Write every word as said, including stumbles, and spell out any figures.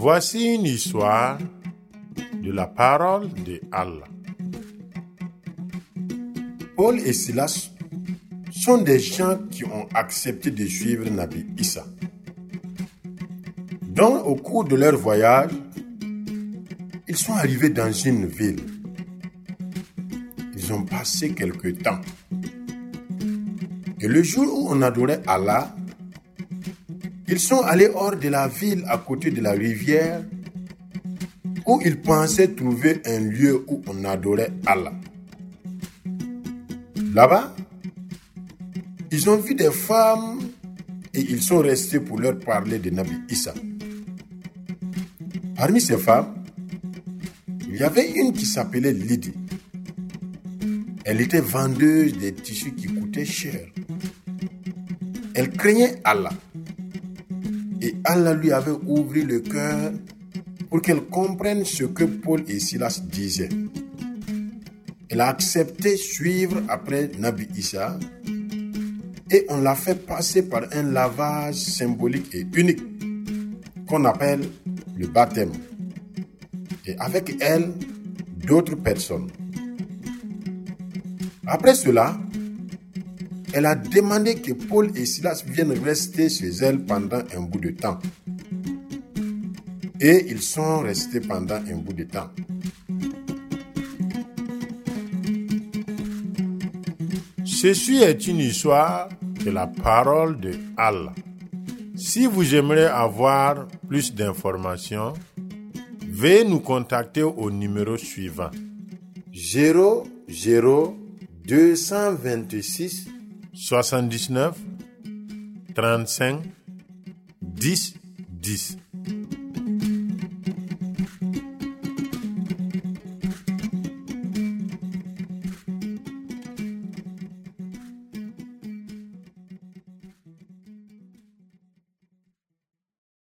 Voici une histoire de la parole de Allah. Paul et Silas sont des gens qui ont accepté de suivre Nabi Issa. Donc, au cours de leur voyage, ils sont arrivés dans une ville. Ils ont passé quelque temps. Et le jour où on adorait Allah, ils sont allés hors de la ville à côté de la rivière où ils pensaient trouver un lieu où on adorait Allah. Là-bas, ils ont vu des femmes et ils sont restés pour leur parler de Nabi Issa. Parmi ces femmes, il y avait une qui s'appelait Lydie. Elle était vendeuse des tissus qui coûtaient cher. Elle craignait Allah. Et Allah lui avait ouvert le cœur pour qu'elle comprenne ce que Paul et Silas disaient. Elle a accepté suivre après Nabi Issa et on l'a fait passer par un lavage symbolique et unique qu'on appelle le baptême. Et avec elle, d'autres personnes. Après cela, elle a demandé que Paul et Silas viennent rester chez elle pendant un bout de temps. Et ils sont restés pendant un bout de temps. Ceci est une histoire de la parole de Allah. Si vous aimeriez avoir plus d'informations, veuillez nous contacter au numéro suivant. zéro zéro deux cent vingt-six soixante-dix-neuf trente-cinq dix dix.